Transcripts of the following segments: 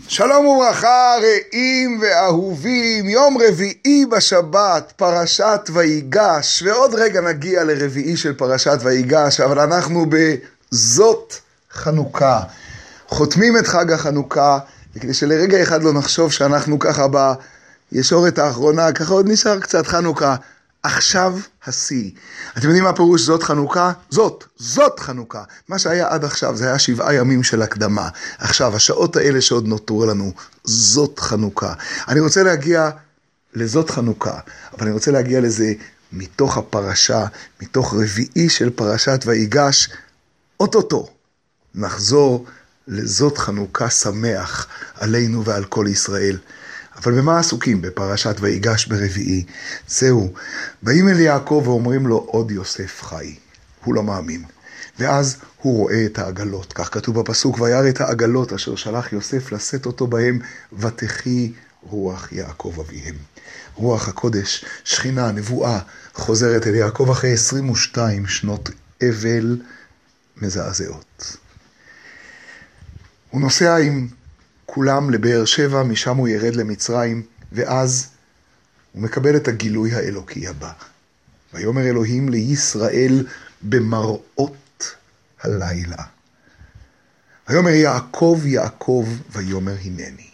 שלום וברכה, רעים ואהובים, יום רביעי בשבת, פרשת ויגש, ועוד רגע נגיע לרביעי של פרשת ויגש, אבל אנחנו בזאת חנוכה, חותמים את חג החנוכה, וכדי שלרגע אחד לא נחשוב שאנחנו ככה בישורת האחרונה, ככה עוד נשאר קצת חנוכה, עכשיו השיא. אתם יודעים מה פירוש זאת חנוכה? זאת חנוכה. מה שהיה עד עכשיו זה היה 7 ימים של הקדמה. עכשיו, השעות האלה שעוד נותרו לנו, זאת חנוכה. אני רוצה להגיע לזאת חנוכה, אבל אני רוצה להגיע לזה מתוך הפרשה, מתוך רביעי של פרשת ויגש, אוטוטו. נחזור לזאת חנוכה שמח עלינו ועל כל ישראל. אבל במה עסוקים בפרשת ויגש ברביעי? זהו, באים אל יעקב ואומרים לו עוד יוסף חי. הוא לא מאמין. ואז הוא רואה את העגלות. כך כתוב בפסוק, וירא את העגלות אשר שלח יוסף לשאת אותו בהם, ותחי רוח יעקב אביהם. רוח הקודש, שכינה, נבואה, חוזרת אל יעקב אחרי 22 שנות אבל מזעזעות. הוא נוסע עם כולם לבאר שבע, משם הוא ירד למצרים, ואז הוא מקבל את הגילוי האלוקי הבא. ויאמר אלוהים לישראל במראות הלילה. ויאמר יעקב יעקב, ויאמר הנני.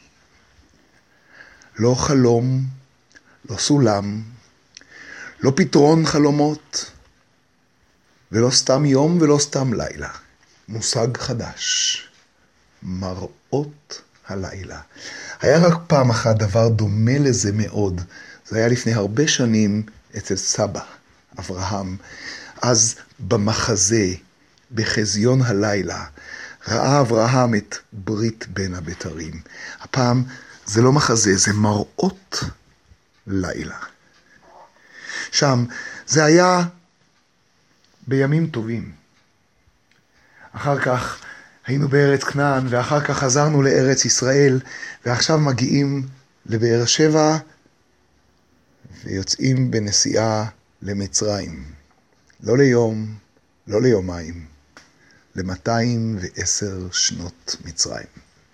לא חלום, לא סולם, לא פתרון חלומות, ולא סתם יום ולא סתם לילה. מושג חדש. מראות הלילה. היה רק פעם אחת דבר דומה לזה מאוד. זה היה לפני הרבה שנים אצל סבא, אברהם. אז במחזה, בחזיון הלילה, ראה אברהם את ברית בין הבתרים. הפעם זה לא מחזה, זה מראות לילה. שם זה היה בימים טובים. אחר כך היינו בארץ כנען, ואחר כך חזרנו לארץ ישראל, ועכשיו מגיעים לבאר שבע, ויוצאים בנסיעה למצרים. לא ליום, לא ליומיים, ל210 שנות מצרים.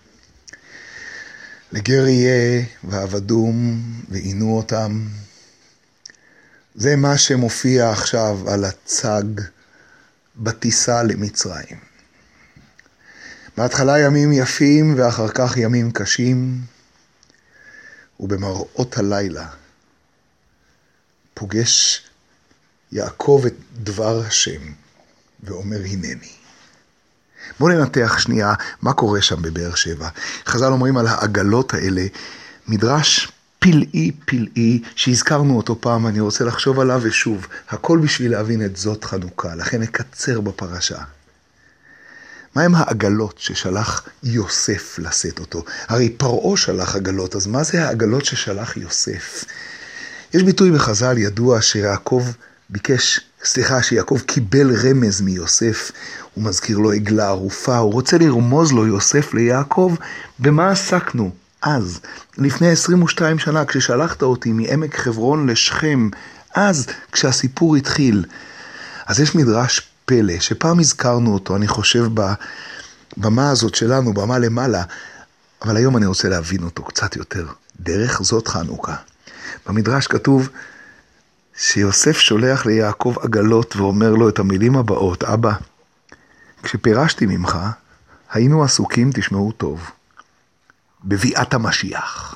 לגר יהיה ועבדום ועינו אותם. זה מה שמופיע עכשיו על הצג בטיסה למצרים. בהתחלה ימים יפים ואחר כך ימים קשים, ובמראות הלילה פוגש יעקב את דבר השם ואומר הנני. בואו ננתח שנייה מה קורה שם בבאר שבע. חז"ל אומרים על העגלות האלה, מדרש פלאי שהזכרנו אותו פעם, אני רוצה לחשוב עליו ושוב, הכל בשביל להבין את זאת חנוכה, לכן נקצר בפרשה. מה הם העגלות ששלח יוסף לשאת אותו? הרי פרעה שלח עגלות, אז מה זה העגלות ששלח יוסף? יש ביטוי בחז"ל ידוע שיעקב קיבל רמז מיוסף, הוא מזכיר לו עגלה ערופה, הוא רוצה לרמוז לו יוסף ליעקב, במה עסקנו? אז, לפני 22 שנה, כששלחת אותי מעמק חברון לשכם, אז כשהסיפור התחיל, אז יש מדרש פלא, שפעם הזכרנו אותו, אני חושב במה הזאת שלנו, במה למעלה, אבל היום אני רוצה להבין אותו קצת יותר, דרך זאת חנוכה. במדרש כתוב שיוסף שולח ליעקב עגלות ואומר לו את המילים הבאות, אבא, כשפירשתי ממך, היינו עסוקים, תשמעו טוב, בביאת המשיח.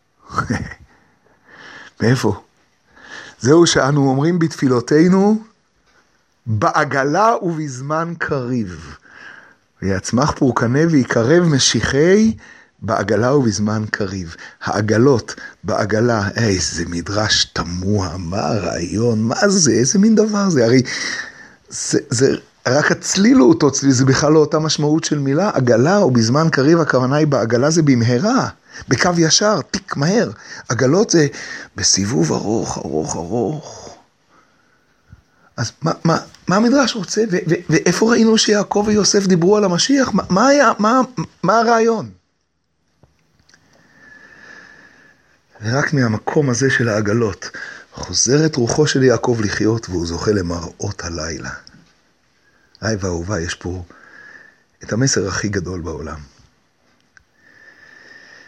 מאיפה? זהו שאנו אומרים בתפילותינו, בעגלה ובזמן קריב. ויצמח פורקנה ויקרב משיחי בעגלה ובזמן קריב. העגלות בעגלה, איזה מדרש תמוה, מה הרעיון, מה זה, איזה מין דבר זה, הרי זה רק הצלילו אותו, זה בכלל לא אותה משמעות של מילה, עגלה ובזמן קריב, הכוונה היא בעגלה זה במהרה, בקו ישר, תיק מהר, עגלות זה בסיבוב ארוך. אז מה המדרש רוצה? ואיפה ראינו שיעקב ויוסף דיברו על המשיח? מה הרעיון? ורק מהמקום הזה של העגלות, חוזרת רוחו של יעקב לחיות, והוא זוכה למראות הלילה. ואהובה, יש פה את המסר הכי גדול בעולם.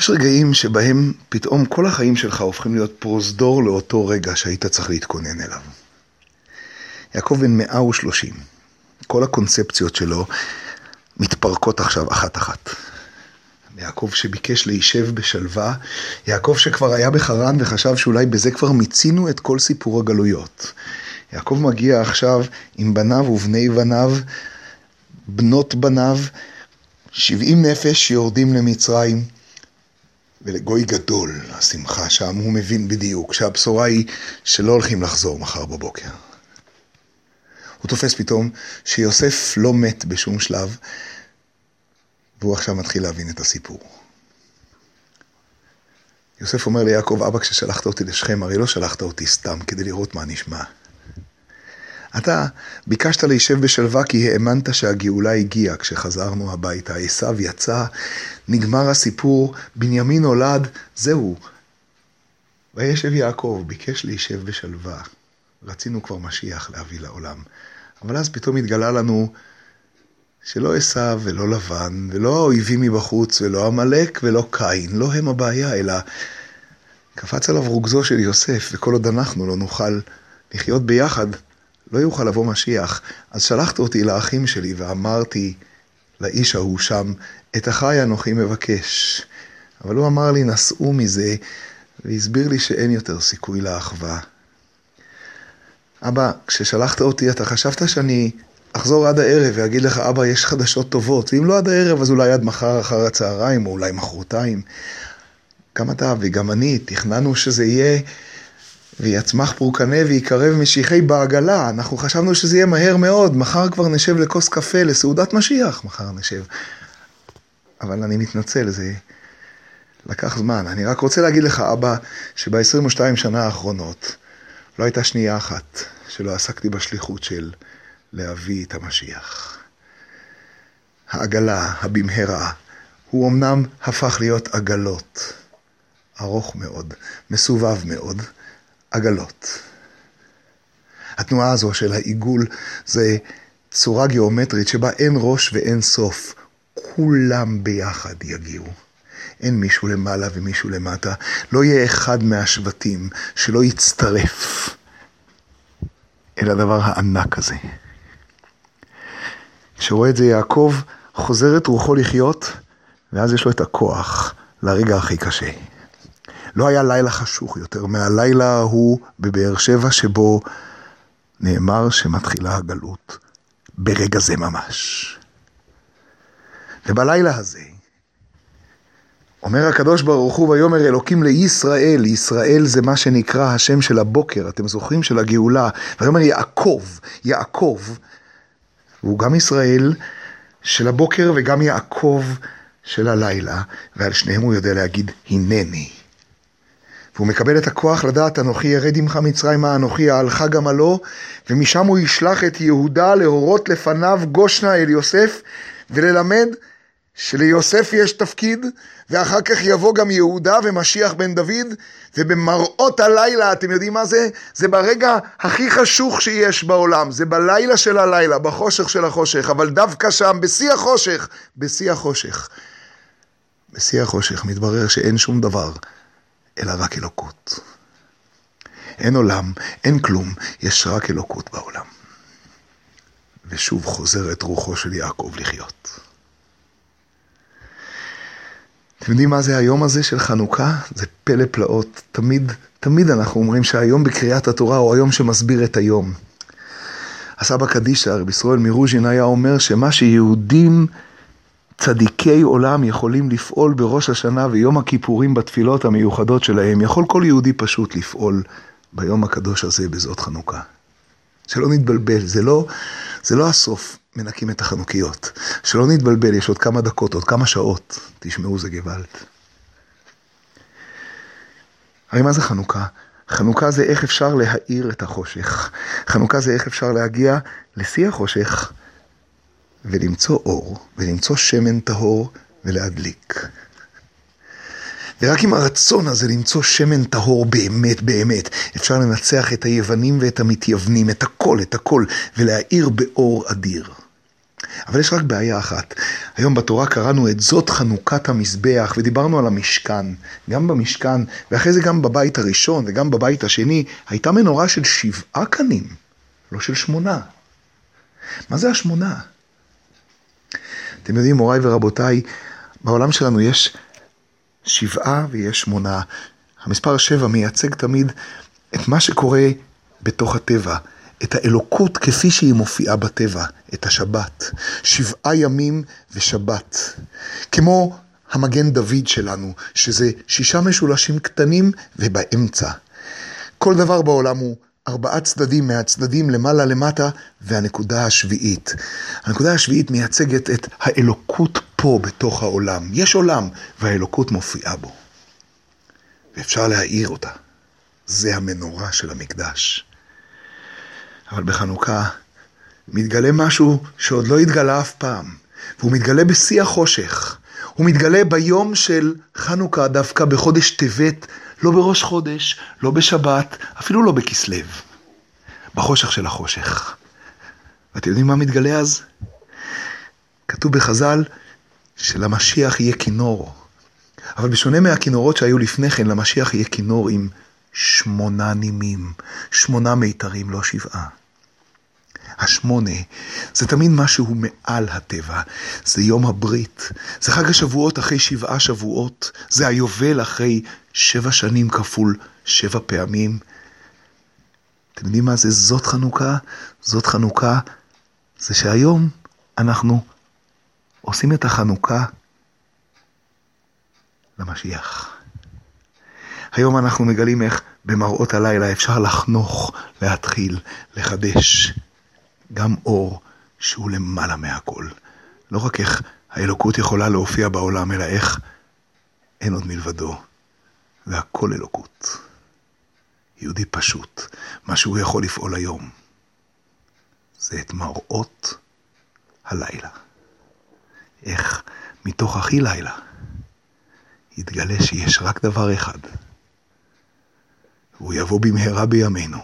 יש רגעים שבהם פתאום כל החיים שלך הופכים להיות פרוזדור לאותו רגע שהיית צריך להתכונן אליו. יעקב בן 130, כל הקונספציות שלו מתפרקות עכשיו אחת-אחת. יעקב שביקש להישב בשלווה, יעקב שכבר היה בחרן וחשב שאולי בזה כבר מיצינו את כל סיפור הגלויות. יעקב מגיע עכשיו עם בניו ובני בניו, בנות בניו, 70 נפש שיורדים למצרים, ולגוי גדול, השמחה שם, הוא מבין בדיוק שהבשורה היא שלא הולכים לחזור מחר בבוקר. הוא תופס פתאום שיוסף לא מת בשום שלב, והוא עכשיו מתחיל להבין את הסיפור. יוסף אומר ליעקב, אבא, כששלחת אותי לשכם, הרי לא שלחת אותי סתם כדי לראות מה נשמע. אתה ביקשת להישב בשלווה כי האמנת שהגאולה הגיעה כשחזרנו הביתה. עשיו יצא, נגמר הסיפור, בנימין נולד, זהו. וישב יעקב, ביקש להישב בשלווה. רצינו כבר משיח להביא לעולם. אבל אז פתאום התגלה לנו שלא עשיו ולא לבן, ולא האויבים מבחוץ, ולא עמלק ולא קין, לא הם הבעיה, אלא קפץ עליו רוגזו של יוסף, וכל עוד אנחנו לא נוכל לחיות ביחד, לא יוכל לבוא משיח. אז שלחת אותי לאחים שלי ואמרתי לאיש ההוא שם, את אחי אנוכי מבקש. אבל הוא אמר לי, נסעו מזה, והסביר לי שאין יותר סיכוי לאחווה. אבא, כששלחת אותי, אתה חשבת שאני אחזור עד הערב ואגיד לך, אבא, יש חדשות טובות. ואם לא עד הערב, אז אולי עד מחר אחר הצהריים, או אולי מחרתיים. גם אתה וגם אני תכננו שזה יהיה ויצמח פורקנה ויקרב משיחי בעגלה. אנחנו חשבנו שזה יהיה מהר מאוד. מחר כבר נשב לכוס קפה, לסעודת משיח. מחר נשב. אבל אני מתנצל, זה לקח זמן. אני רק רוצה להגיד לך, אבא, שב-22 שנה האחרונות לא הייתה שנייה אחת שלא עסקתי בשליחות של להביא את המשיח. העגלה, הבמהרה, הוא אמנם הפך להיות עגלות. ארוך מאוד, מסובב מאוד, עגלות. התנועה הזו של העיגול זה צורה גיאומטרית שבה אין ראש ואין סוף. כולם ביחד יגיעו. אין מישהו למעלה ומישהו למטה. לא יהיה אחד מהשבטים שלא יצטרף אל הדבר הענק הזה. כשרואה את זה יעקב, חוזר את רוחו לחיות, ואז יש לו את הכוח לרגע הכי קשה. לא היה לילה חשוך יותר מהלילה ההוא בבאר שבע, שבו נאמר שמתחילה הגלות ברגע זה ממש. ובלילה הזה, אומר הקדוש ברוך הוא, ויאמר אלוקים לישראל, ישראל זה מה שנקרא השם של הבוקר, אתם זוכרים, של הגאולה, ויאמר יעקב, יעקב, והוא גם ישראל של הבוקר וגם יעקב של הלילה, ועל שניהם הוא יודע להגיד הנני. והוא מקבל את הכוח לדעת, אנוכי ירד עמך מצרימה, אנוכי אעלך גמלו, ומשם הוא ישלח את יהודה להורות לפניו גושנה אל יוסף, וללמד שליוסף יש תפקיד, ואחר כך יבוא גם יהודה ומשיח בן דוד, ובמראות הלילה, אתם יודעים מה זה? זה ברגע הכי חשוך שיש בעולם, זה בלילה של הלילה, בחושך של החושך, אבל דווקא שם, בשיא החושך, בשיא החושך, בשיא החושך, מתברר שאין שום דבר, אלא רק אלוקות. אין עולם, אין כלום, יש רק אלוקות בעולם. ושוב חוזר את רוחו של יעקב לחיות. אתם יודעים מה זה היום הזה של חנוכה? זה פלא פלאות. תמיד אנחנו אומרים שהיום בקריאת התורה הוא היום שמסביר את היום. הסבא קדישא, רבי ישראל מרוז'ין, היה אומר שמה שיהודים צדיקי עולם יכולים לפעול בראש השנה ויום הכיפורים בתפילות המיוחדות שלהם, יכול כל יהודי פשוט לפעול ביום הקדוש הזה בזאת חנוכה. שלא נתבלבל, זה לא הסוף, מנקים את החנוכיות. שלא נתבלבל, יש עוד כמה דקות, עוד כמה שעות, תשמעו זה גוואלד. הרי מה זה חנוכה? חנוכה זה איך אפשר להאיר את החושך. חנוכה זה איך אפשר להגיע לשיא החושך, ולמצוא אור, ולמצוא שמן טהור, ולהדליק. ורק עם הרצון הזה למצוא שמן טהור באמת, באמת, אפשר לנצח את היוונים ואת המתייוונים, את הכל, ולהאיר באור אדיר. אבל יש רק בעיה אחת. היום בתורה קראנו את זאת חנוכת המזבח, ודיברנו על המשכן. גם במשכן, ואחרי זה גם בבית הראשון וגם בבית השני, הייתה מנורה של 7 קנים, לא של 8. מה זה 8? אתם יודעים, מוריי ורבותיי, בעולם שלנו יש 7 ויש 8. המספר 7 מייצג תמיד את מה שקורה בתוך הטבע, את האלוקות כפי שהיא מופיעה בטבע, את השבת. 7 ימים ושבת. כמו המגן דוד שלנו, שזה 6 משולשים קטנים ובאמצע. כל דבר בעולם הוא 4 צדדים, מהצדדים למעלה למטה, והנקודה השביעית. הנקודה השביעית מייצגת את האלוקות פה בתוך העולם. יש עולם, והאלוקות מופיעה בו. ואפשר להאיר אותה. זה המנורה של המקדש. אבל בחנוכה מתגלה משהו שעוד לא התגלה אף פעם. והוא מתגלה בשיא החושך. הוא מתגלה ביום של חנוכה, דווקא בחודש טבת, לא בראש חודש, לא בשבת, אפילו לא בכסלו. בחושך של החושך. ואתם יודעים מה מתגלה אז? כתוב בחז"ל שלמשיח יהיה כינור. אבל בשונה מהכינורות שהיו לפני כן, למשיח יהיה כינור עם 8 נימים, 8 מיתרים, לא 7. 8 זה תמיד משהו מעל הטבע, זה יום הברית, זה חג השבועות אחרי 7 שבועות, זה היובל אחרי 7 שנים כפול 7 פעמים. אתם יודעים מה זה זאת חנוכה? זאת חנוכה זה שהיום אנחנו עושים את החנוכה למשיח. היום אנחנו מגלים איך במראות הלילה אפשר לחנוך, להתחיל, לחדש. גם אור שהוא למעלה מהכל. לא רק איך האלוקות יכולה להופיע בעולם, אלא איך אין עוד מלבדו. והכל אלוקות. יהודי פשוט. מה שהוא יכול לפעול היום. זה את מראות הלילה. איך מתוך הכי לילה יתגלה שיש רק דבר אחד. והוא יבוא במהרה בימינו.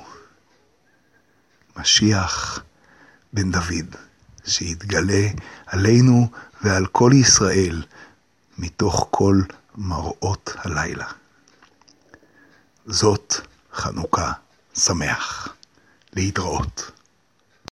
משיח בן דוד, שיתגלה עלינו ועל כל ישראל מתוך כל מראות הלילה. זאת חנוכה שמח. להתראות.